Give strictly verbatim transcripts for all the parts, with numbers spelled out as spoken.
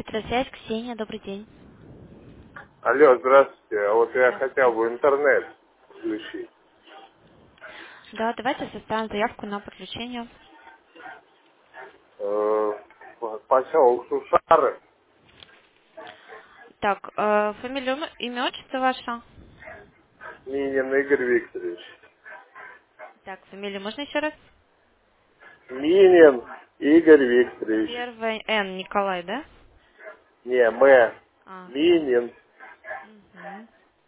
Петросвязь, Ксения, добрый день. Алло, здравствуйте. А вот я хотел Здравствуйте. бы интернет включить. Да, давайте составим заявку на подключение. Э, по- Поселок Сушары, Так, э, фамилия, м- имя, отчество ваше? Минин Игорь Викторович. Так, фамилию можно еще раз? Минин Игорь Викторович. Первый Н, Николай, да? Не, М. А, Минин. угу.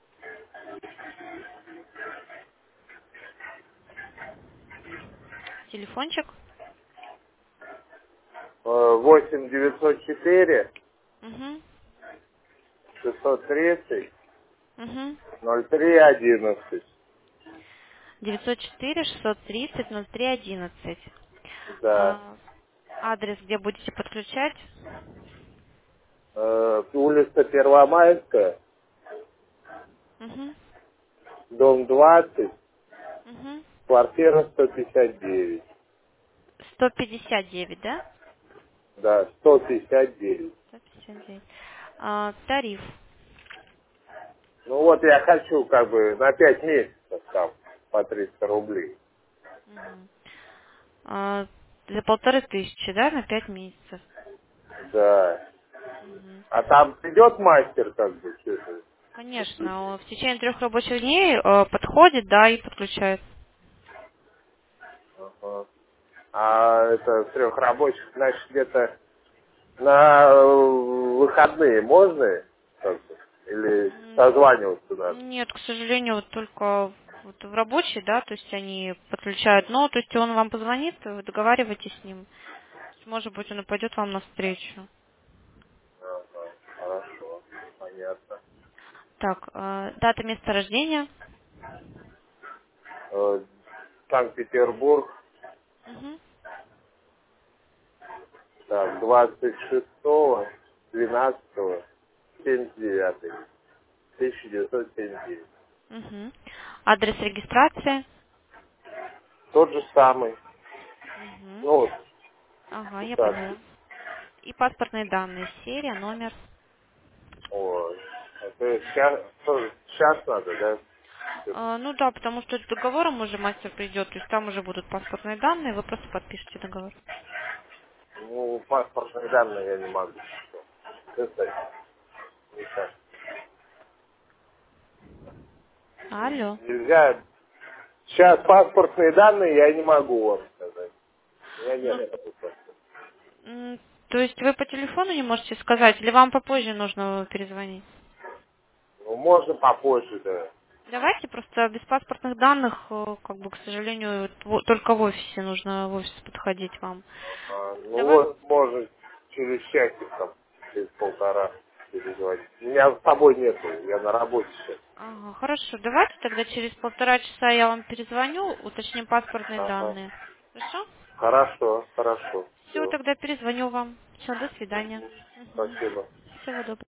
Телефончик? Э, восемь девятьсот четыре Угу. шестьсот тридцать Угу. ноль три одиннадцать. девятьсот четыре шестьсот тридцать ноль три одиннадцать. Да. А, адрес, где будете подключать? Э, Улица Первомайская, Угу. дом двадцать, Угу. квартира сто пятьдесят девять. сто пятьдесят девять, да? Да, сто пятьдесят девять. сто пятьдесят девять. А, тариф. Ну вот я хочу как бы на пять месяцев там по триста рублей. Мгм. А, за полторы тысячи, да, на пять месяцев? Да. Мгм. А там придет мастер как бы что-то Конечно, подключить? о, в течение трех рабочих дней э, подходит, да, и подключает. Ага. А это с трех рабочих, значит, где-то на э, выходные можно как бы? Или М, созваниваться надо? Нет, к сожалению, вот только вот в рабочий, да, то есть они подключают, но, то есть он вам позвонит, вы договариваетесь с ним, То есть, может быть, он и пойдет вам навстречу. Ага. Хорошо, понятно. Так, э, дата, место рождения. Э, Санкт-Петербург, Угу. так, двадцать шестого двенадцатого семьдесят девятый тысяча девятьсот семьдесят девять. Угу. Адрес регистрации. Тот же самый. Угу. Ну, вот, Ага, вот я так. поняла. И паспортные данные, серия, номер. Ой. Это сейчас, сейчас надо, да? А, ну да, потому что с договором уже мастер придет, то есть там уже будут паспортные данные, вы просто подпишете договор. Ну, паспортные данные я не могу. Это никак. Алло. Нельзя. Сейчас паспортные данные я не могу вам сказать. У меня Ну, нет такой паспорта. м, то есть вы по телефону не можете сказать, или вам попозже нужно перезвонить? Ну, можно попозже, да. Давайте просто без паспортных данных, э, как бы, к сожалению, тво- только в офисе нужно в офис подходить вам. А, ну Давай. вот, может, через часик, там, через полтора перезвонить. Меня с собой нету, я на работе сейчас. Ага, хорошо, давайте тогда через полтора часа я вам перезвоню, уточним паспортные Ага. данные. Хорошо? Хорошо, хорошо. Все, Все. тогда перезвоню вам. Все, до свидания. Мгм. Спасибо. Всего доброго.